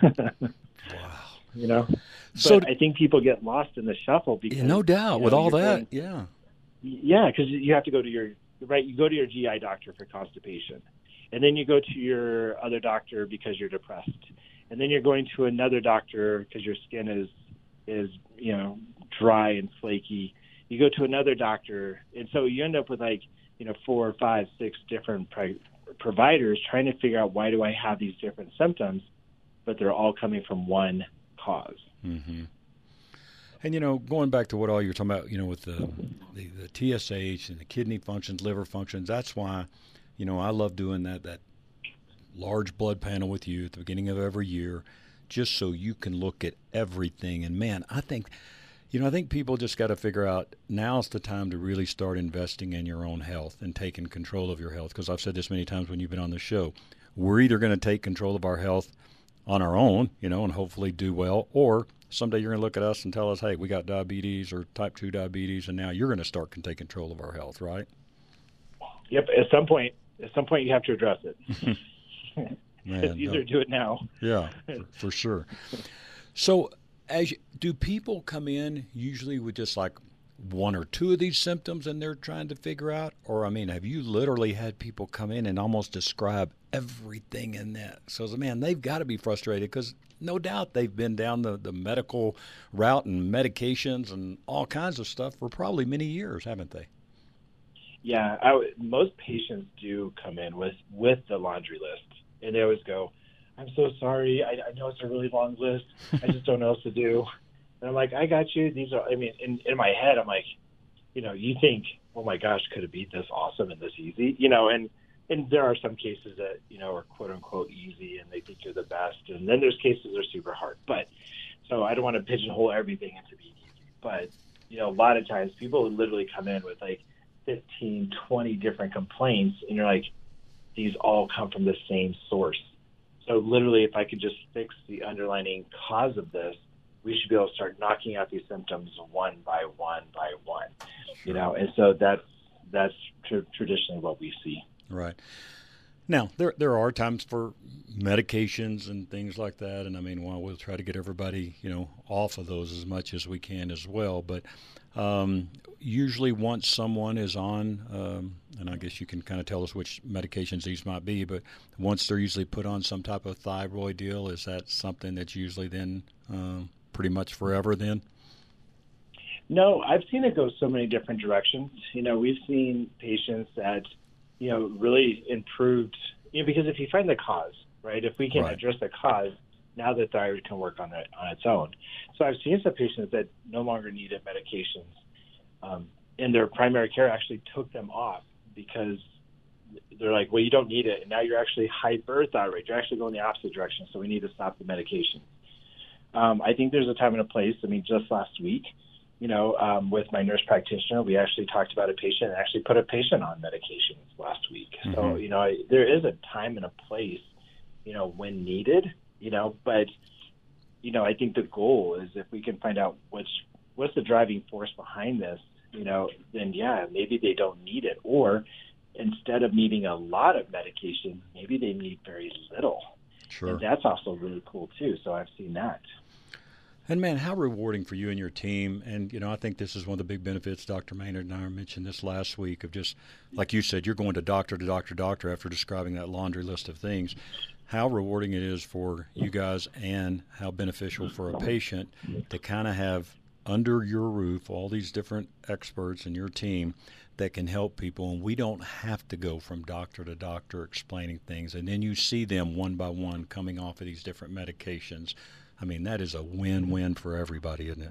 Wow. So I think people get lost in the shuffle because no doubt with all that. Yeah, because you have to go to you go to your GI doctor for constipation, and then you go to your other doctor because you're depressed, and then you're going to another doctor because your skin is dry and flaky. You go to another doctor, and so you end up with 4, 5, 6 different providers trying to figure out, why do I have these different symptoms, but they're all coming from one cause. Mm-hmm. And, going back to what all you're talking about, with the TSH and the kidney functions, liver functions, that's why, I love doing that large blood panel with you at the beginning of every year, just so you can look at everything. And, man, I think people just got to figure out, now's the time to really start investing in your own health and taking control of your health. Because I've said this many times when you've been on the show, we're either going to take control of our health on our own, and hopefully do well, or someday you're going to look at us and tell us, hey, we got diabetes or type 2 diabetes, and now you're going to start to take control of our health, right? Yep. At some point you have to address it. It's easier to do it now. Yeah, for sure. So do people come in usually with just like 1 or 2 of these symptoms and they're trying to figure out? Or, have you literally had people come in and almost describe everything in that? So, man, they've got to be frustrated because no doubt they've been down the medical route and medications and all kinds of stuff for probably many years, haven't they? Yeah, most patients do come in with the laundry list, and they always go, I'm so sorry. I know it's a really long list. I just don't know what to do. And I'm like, I got you. These are, in my head, I'm like, you think, oh my gosh, could it be this awesome and this easy? And there are some cases that, are quote unquote easy and they think you're the best. And then there's cases that are super hard. But so I don't want to pigeonhole everything into being easy. But, a lot of times people literally come in with 15, 20 different complaints. And you're like, these all come from the same source. So literally, if I could just fix the underlying cause of this, we should be able to start knocking out these symptoms one by one by one, and so that's traditionally what we see. Right. Now, there are times for medications and things like that, and we'll try to get everybody, off of those as much as we can as well. But usually once someone is on, and I guess you can kind of tell us which medications these might be, but once they're usually put on some type of thyroid deal, is that something that's usually then pretty much forever then? No, I've seen it go so many different directions. We've seen patients that, really improved, because if you find the cause, right, if we can address the cause, now the thyroid can work on its own. So I've seen some patients that no longer needed medications, and their primary care actually took them off because they're like, well, you don't need it, and now you're actually hyperthyroid. You're actually going the opposite direction, so we need to stop the medication. I think there's a time and a place. Just last week, with my nurse practitioner, we actually talked about a patient and actually put a patient on medications last week. Mm-hmm. So, there is a time and a place, when needed, but, I think the goal is if we can find out what's the driving force behind this, then yeah, maybe they don't need it. Or instead of needing a lot of medication, maybe they need very little. Sure. And that's also really cool too. So I've seen that. And man, how rewarding for you and your team. And, I think this is one of the big benefits. Dr. Maynard and I mentioned this last week of just, like you said, you're going to doctor after describing that laundry list of things. How rewarding it is for you guys and how beneficial for a patient to kind of have under your roof all these different experts in your team that can help people. And we don't have to go from doctor to doctor explaining things. And then you see them one by one coming off of these different medications. I mean, that is a win-win for everybody, isn't it?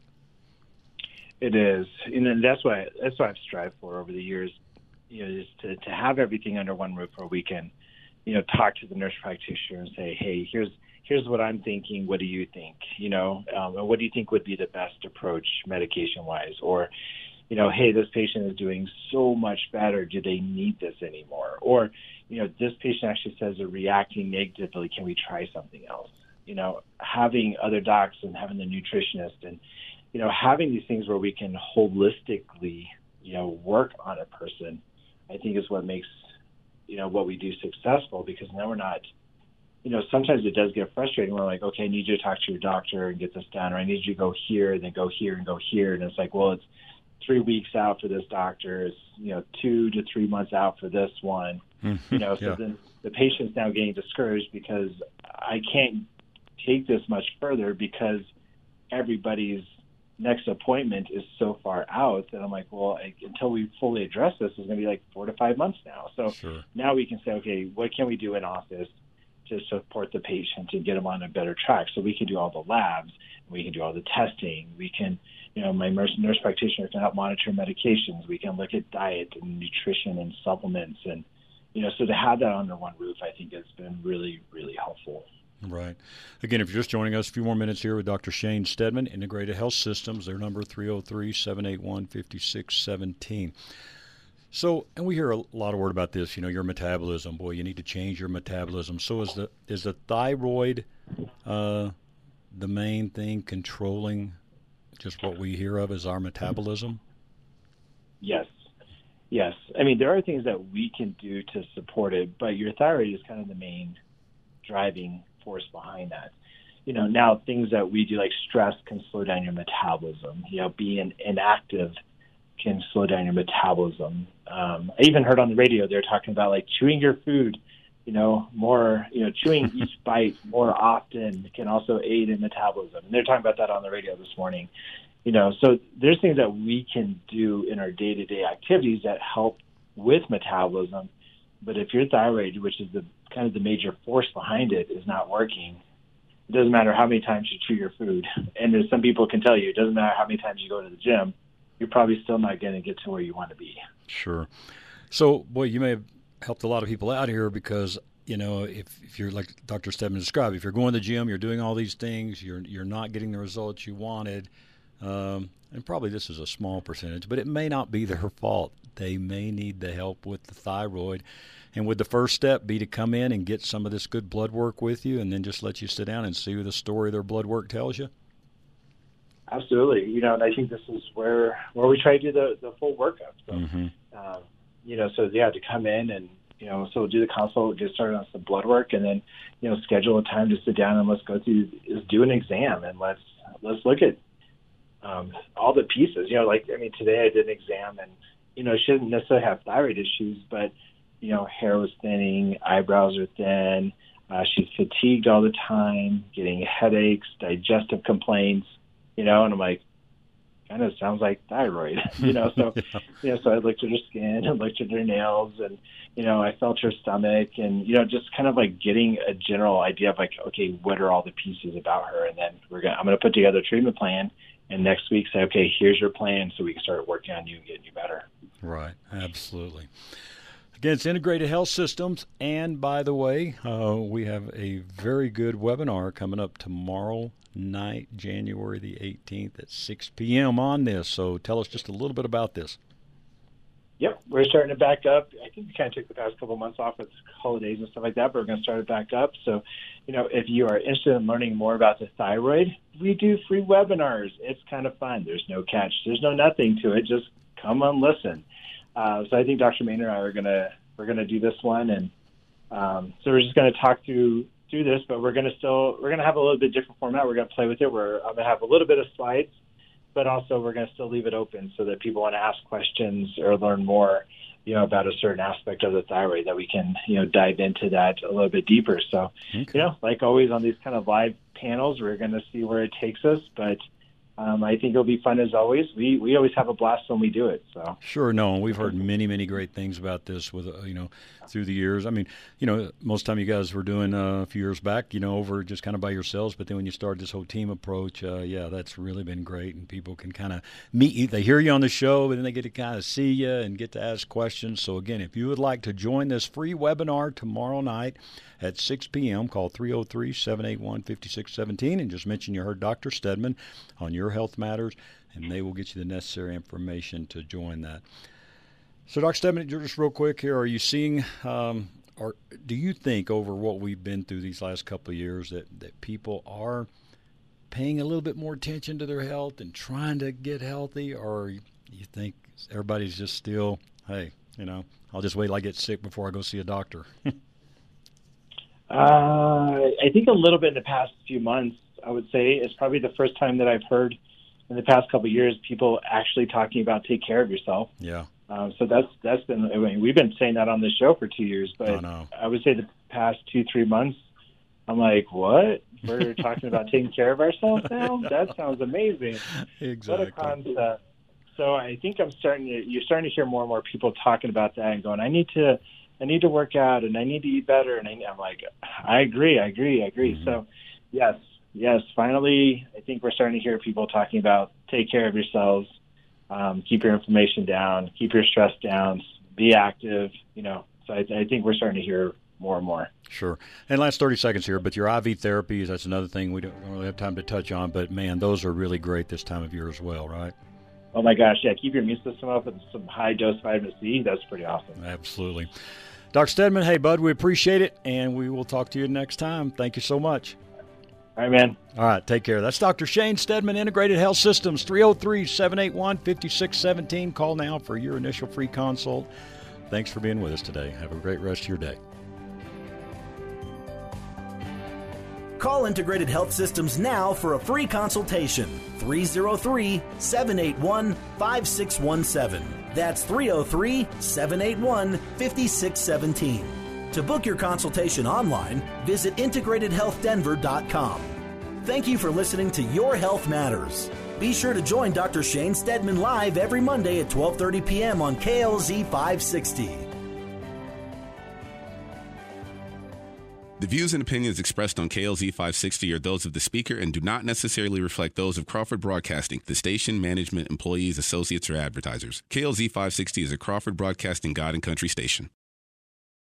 It is. And that's what I've strived for over the years, is to have everything under one roof where we can, talk to the nurse practitioner and say, hey, here's what I'm thinking. What do you think? What do you think would be the best approach medication-wise? Or, hey, this patient is doing so much better. Do they need this anymore? Or, this patient actually says they're reacting negatively. Can we try something else? Having other docs and having the nutritionist and, having these things where we can holistically, work on a person, I think is what makes, what we do successful, because now we're not, sometimes it does get frustrating. We're like, okay, I need you to talk to your doctor and get this done, or I need you to go here and then go here and go here. And it's like, well, it's 3 weeks out for this doctor. It's, 2 to 3 months out for this one, so then the patient's now getting discouraged because I can't take this much further because everybody's next appointment is so far out that I'm like, well, until we fully address this, it's going to be like 4 to 5 months now. So now we can say, okay, what can we do in office to support the patient and get them on a better track? So we can do all the labs, we can do all the testing, we can, my nurse practitioner can help monitor medications, we can look at diet and nutrition and supplements, and so to have that under one roof, I think has been really, really helpful. Right. Again, if you're just joining us, a few more minutes here with Dr. Shane Steadman, Integrated Health Systems. Their number 303-781-5617. So, and we hear a lot of word about this, your metabolism. Boy, you need to change your metabolism. So is the thyroid the main thing controlling just what we hear of as our metabolism? Yes. I mean, there are things that we can do to support it, but your thyroid is kind of the main driving force behind that. Now things that we do like stress can slow down your metabolism. Being inactive can slow down your metabolism. I even heard on the radio they're talking about like chewing your food, more, chewing each bite more often can also aid in metabolism. And they're talking about that on the radio this morning. So there's things that we can do in our day-to-day activities that help with metabolism. But if your thyroid, which is the kind of the major force behind it, is not working, it doesn't matter how many times you chew your food. And as some people can tell you, it doesn't matter how many times you go to the gym, you're probably still not going to get to where you want to be. Sure. So, boy, you may have helped a lot of people out here because, if you're like Dr. Steadman described, if you're going to the gym, you're doing all these things, you're not getting the results you wanted, and probably this is a small percentage, but it may not be their fault. They may need the help with the thyroid. And would the first step be to come in and get some of this good blood work with you and then just let you sit down and see the story their blood work tells you? Absolutely. And I think this is where we try to do the full workup. So, to come in and, so we'll do the consult, get started on some blood work, and then, schedule a time to sit down and let's go through, do an exam, and let's look at all the pieces. Today I did an exam, and, she didn't necessarily have thyroid issues, but, hair was thinning, eyebrows are thin, she's fatigued all the time, getting headaches, digestive complaints, and I'm like, kind of sounds like thyroid, so I looked at her skin and looked at her nails, and, I felt her stomach, and, just kind of like getting a general idea of like, okay, what are all the pieces about her? And then I'm going to put together a treatment plan, and next week say, okay, here's your plan, so we can start working on you and getting you better. Right. Absolutely. Again, it's Integrated Health Systems. And by the way, we have a very good webinar coming up tomorrow night, January the 18th at 6 p.m. on this. So tell us just a little bit about this. Yep, we're starting to back up. I think we kind of took the past couple of months off with holidays and stuff like that, but we're going to start it back up. So, if you are interested in learning more about the thyroid, we do free webinars. It's kind of fun. There's no catch. There's no nothing to it. Just come and listen. So I think Dr. Maynard and I we're gonna do this one, and so we're just gonna talk through this, but we're gonna have a little bit different format. We're gonna play with it. I'm gonna have a little bit of slides, but also we're gonna still leave it open so that people want to ask questions or learn more, about a certain aspect of the thyroid, that we can, dive into that a little bit deeper. So, like always on these kind of live panels, we're going to see where it takes us, but I think it'll be fun as always. We always have a blast when we do it. So sure, no, we've heard many, many great things about this with through the years. I mean, most time you guys were doing a few years back, over just kind of by yourselves, but then when you started this whole team approach, that's really been great, and people can kind of meet you. They hear you on the show, but then they get to kind of see you and get to ask questions. So again, if you would like to join this free webinar tomorrow night at 6 p.m., call 303-781-5617 and just mention you heard Dr. Steadman on Your Health Matters, and they will get you the necessary information to join that. So, Dr. Steadman, just real quick here, are you seeing, or do you think over what we've been through these last couple of years that people are paying a little bit more attention to their health and trying to get healthy, or you think everybody's just still, hey, I'll just wait till I get sick before I go see a doctor? I think a little bit in the past few months, I would say, it's probably the first time that I've heard in the past couple of years people actually talking about take care of yourself. Yeah. So that's been, we've been saying that on the show for 2 years, but I would say the past 2-3 months, I'm like, what? We're talking about taking care of ourselves now? That sounds amazing. Exactly. What a concept. So I think you're starting to hear more and more people talking about that and going, I need to work out and I need to eat better. And I'm like, I agree. Mm-hmm. So yes, finally, I think we're starting to hear people talking about take care of yourselves, keep your inflammation down, keep your stress down, be active, So I think we're starting to hear more and more. Sure. And last 30 seconds here, but your IV therapies, that's another thing we don't really have time to touch on, but man, those are really great this time of year as well, right? Oh my gosh, yeah, keep your immune system up with some high dose vitamin C. That's pretty awesome. Absolutely. Dr. Steadman, hey, bud, we appreciate it, and we will talk to you next time. Thank you so much. All right, man. All right, take care. That's Dr. Shane Steadman, Integrated Health Systems, 303-781-5617. Call now for your initial free consult. Thanks for being with us today. Have a great rest of your day. Call Integrated Health Systems now for a free consultation. 303-781-5617. That's 303-781-5617. To book your consultation online, visit integratedhealthdenver.com. Thank you for listening to Your Health Matters. Be sure to join Dr. Shane Steadman live every Monday at 12:30 p.m. on KLZ 560. The views and opinions expressed on KLZ 560 are those of the speaker and do not necessarily reflect those of Crawford Broadcasting, the station, management, employees, associates, or advertisers. KLZ 560 is a Crawford Broadcasting God and Country station.